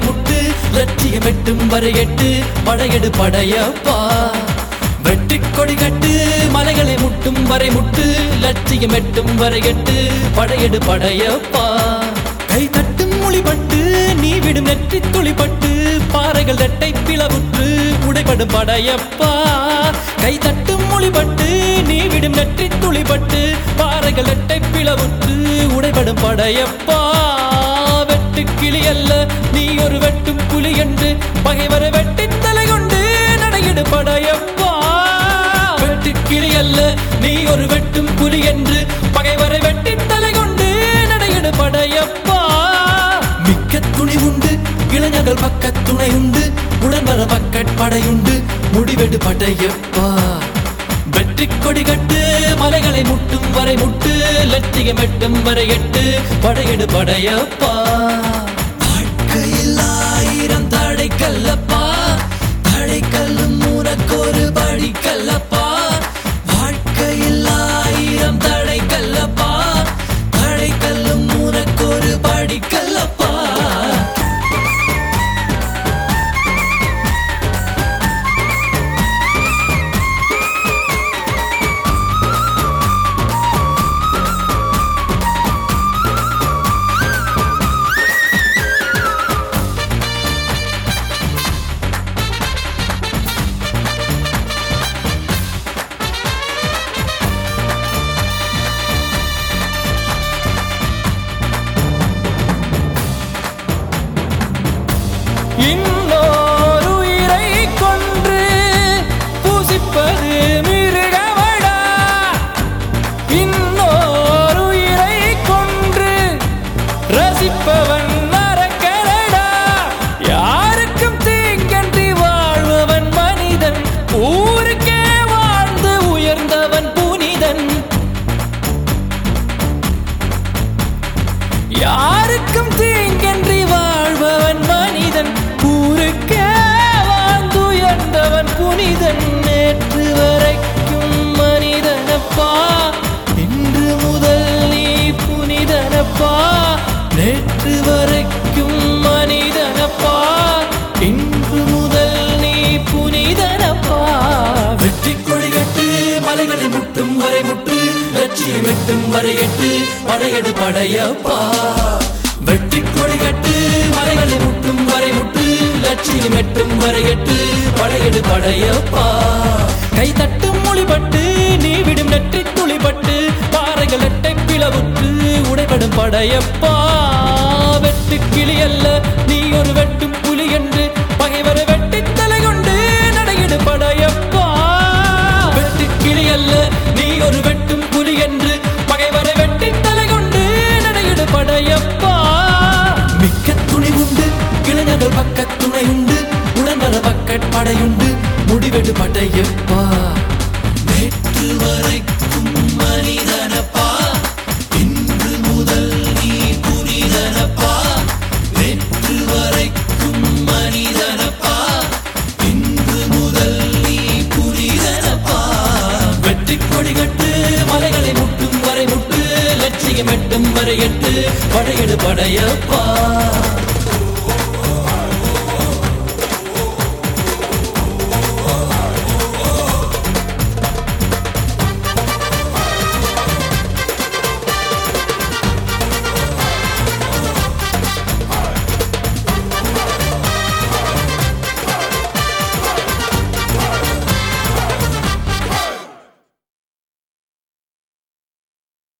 முட்டு லட்சியம் எட்டும் வரை எட்டு படையெடு படையப்பா வெற்றி கொடி கட்டு மலைகளை முட்டும் வரை முட்டு லட்சியம் எட்டும் வரை எட்டு படையெடு படையப்பா கை தட்டும் மொழிபட்டு நீ விடும் நெற்றி துளிப்பட்டு பாறைகள் ரெட்டை பிளவுற்று உடைபடும் படையப்பா கை தட்டும் மொழிபட்டு நீ விடும் நெற்றி துளிப்பட்டு பாறைகள் ரெட்டை பிளவுற்று உடைபடும் படையப்பா வெட்டு கிளி அல்ல நீ ஒரு வெட்டும் புலி என்று பகைவரை வெட்டி தலை கொண்டு நடையிடு படையப்பா வெட்டு கிளி அல்ல நீ ஒரு வெட்டும் புலி என்று பகைவரை வெட்டி தலை கொண்டு நடையிடு படையப்பா மிக்க துணி உண்டு இளைஞர்கள் பக்க துணை உண்டு உடன்வர பக்கட் படையுண்டு முடிவெடு படையப்பா வெற்றி கொடி கட்டு மலைகளை முட்டும் வரை முட்டு லட்சியம் எட்டும் வரை எட்டு படையெடு படையப்பா வாழ்க்கையில் ஆயிரம் தடை கல்லப்பா தடை கல்லும் உனக்கொரு படி கல்லப்பா வாழ்க்கையில் ஆயிரம் தடை கல்லப்பா தடை கல்லும் உனக்கொரு படி கல்லப்பா இன்னொரு உயிரை கொன்று பூசிப்பது மிருகமடா இன்னொரு உயிரை கொன்று ரசிப்பவன் நரக்கரடா யாருக்கும் தீங்கன்றி வாழ்பவன் மனிதன் ஊருக்கே வாழ்ந்து உயர்ந்தவன் புனிதன் யாருக்கும் தீங்கன்றி வாழ்பவன் மனிதன் ஊருக்கே வாழ்ந்துயர்ந்தவன் புனிதன் நேற்று வரைக்கும் மனிதனப்பா இன்று முதல் நீ புனிதனப்பா நேற்று வரைக்கும் மனிதனப்பா இன்று முதல் நீ புனிதனப்பா வெற்றி கொடி கட்டு மலைகளை முட்டும் வரை முட்டு லட்சியம் எட்டும் வரை எட்டு படையெடு படையப்பா வெற்றி கொடி கட்டு மலைகளை முட்டும் வரை முட்டு லட்சியம் எட்டும் வரை எட்டு படையெடு படையப்பா கை தட்டும் மொழிபட்டு நீ விடும் நெற்றி துளிபட்டு பாறைகள் எட்டை பிளவுற்று உடைபடும் படையப்பா வெட்டு கிளி அல்ல நீ ஒரு வெட்டும் புலி என்று பகைவரை வெட்டி தலை கொண்டு நடையிடு படையப்பா வெட்டு கிளி அல்ல நீ ஒரு வெட்டும் புலி என்று பகைவரை வெட்டி தலை கொண்டு நடையிடு படையப்பா மிக்க துணி உண்டு இளைஞர்கள் பக்க துணை உண்டு உடன்வர பக்கட் படையுண்டு முடிவெடு படையப்பா நேற்று வரைக்கும் மனிதனப்பா இன்று முதல் நீ புனிதனப்பா நேற்று வரைக்கும் மனிதனப்பா இன்று முதல் நீ புனிதனப்பா வெற்றி கொடி கட்டு மலைகளை முட்டும் வரை முட்டு லட்சியம் எட்டும் வரை எட்டு படையெடு படையப்பா